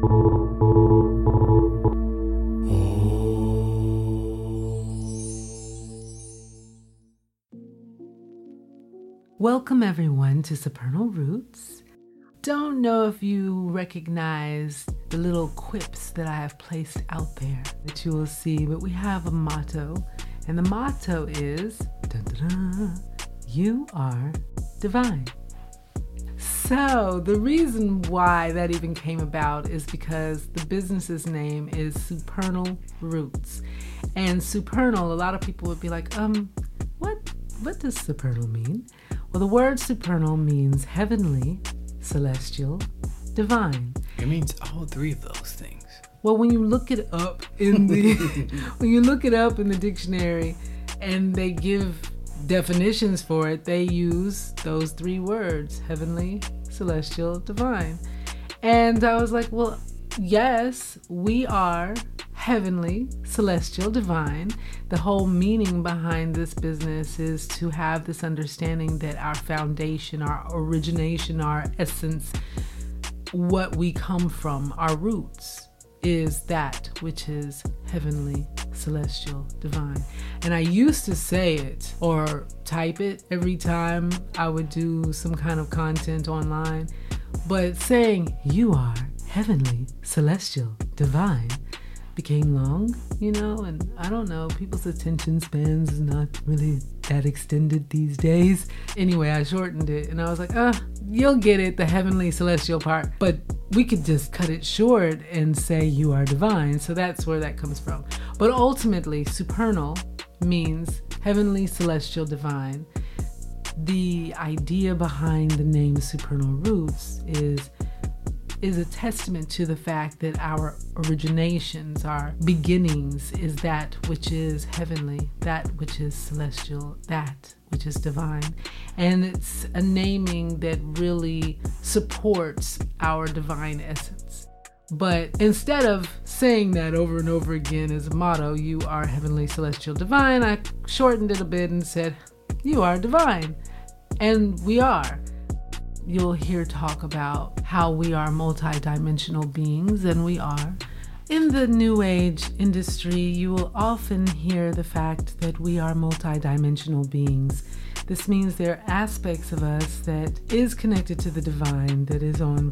Welcome everyone to Supernal Roots. Don't know if you recognize the little quips that I have placed out there that you will see, but we have a motto, and the motto is, dun, dun, dun, you are divine. So the reason why that even came about is because the business's name is Supernal Roots. And supernal, a lot of people would be like, what does supernal mean? Well, the word supernal means heavenly, celestial, divine. It means all three of those things. Well, when you look it up in the dictionary and they give definitions for it, they use those three words, heavenly, celestial, divine. And I was like, well, yes, we are heavenly, celestial, divine. The whole meaning behind this business is to have this understanding that our foundation, our origination, our essence, what we come from, our roots, is that which is heavenly, celestial, divine. And I used to say it or type it every time I would do some kind of content online, but saying you are heavenly, celestial, divine became long, and I don't know, people's attention spans is not really that extended these days. Anyway, I shortened it and I was like, you'll get it, the heavenly celestial part, but we could just cut it short and say you are divine. So that's where that comes from. But ultimately, supernal means heavenly, celestial, divine. The idea behind the name Supernal Roots is a testament to the fact that our originations, our beginnings, is that which is heavenly, that which is celestial, that which is divine. And it's a naming that really supports our divine essence. But instead of saying that over and over again as a motto, you are heavenly, celestial, divine, I shortened it a bit and said, you are divine. And we are. You'll hear talk about how we are multidimensional beings, and we are. In the New Age industry, you will often hear the fact that we are multidimensional beings. This means there are aspects of us that is connected to the divine, that is on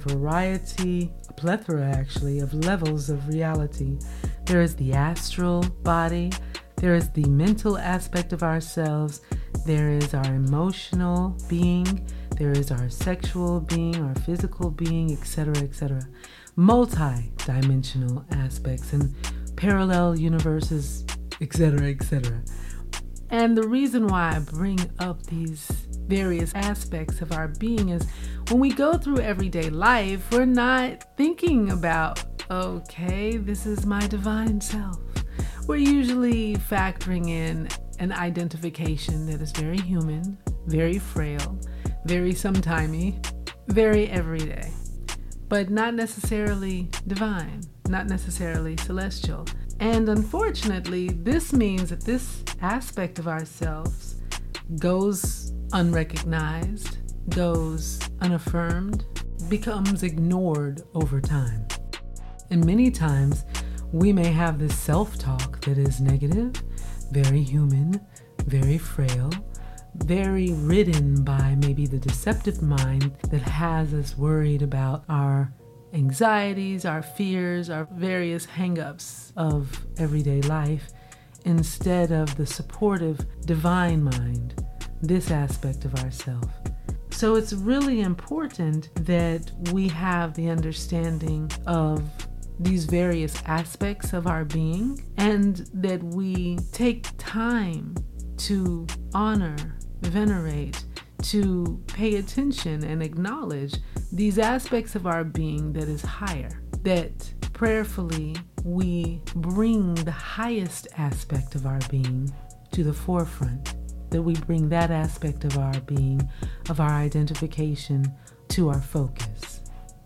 a plethora actually, of levels of reality. There is the astral body, there is the mental aspect of ourselves, there is our emotional being, there is our sexual being, our physical being, etc., etc. Multi-dimensional aspects and parallel universes, etc., etc. And the reason why I bring up these various aspects of our being is when we go through everyday life, we're not thinking about, okay, this is my divine self. We're usually factoring in an identification that is very human, very frail, very sometimey, very everyday, but not necessarily divine, not necessarily celestial. And unfortunately, this means that this aspect of ourselves goes unrecognized, goes unaffirmed, becomes ignored over time. And many times we may have this self-talk that is negative, very human, very frail, very ridden by maybe the deceptive mind that has us worried about our anxieties, our fears, our various hang-ups of everyday life, instead of the supportive divine mind, this aspect of ourself. So it's really important that we have the understanding of these various aspects of our being, and that we take time to honor, venerate, to pay attention and acknowledge these aspects of our being that is higher, that prayerfully we bring the highest aspect of our being to the forefront, that we bring that aspect of our being, of our identification, to our focus.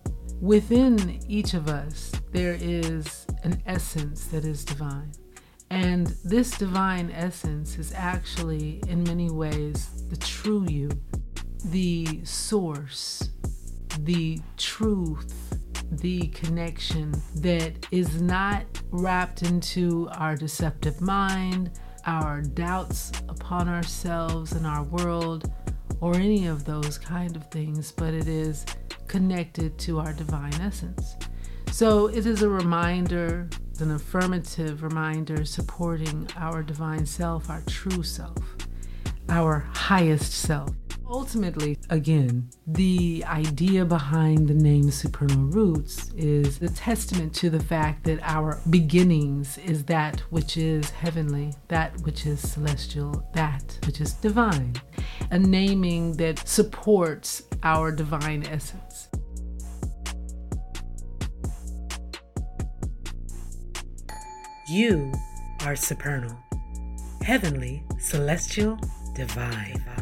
Within each of us, there is an essence that is divine. And this divine essence is actually, in many ways, the true you, the source, the truth, the connection that is not wrapped into our deceptive mind, our doubts upon ourselves and our world, or any of those kind of things, but it is connected to our divine essence. So it is a reminder, an affirmative reminder supporting our divine self, our true self, our highest self. Ultimately, again, the idea behind the name Supernal Roots is the testament to the fact that our beginnings is that which is heavenly, that which is celestial, that which is divine. A naming that supports our divine essence. You are supernal, heavenly, celestial, divine.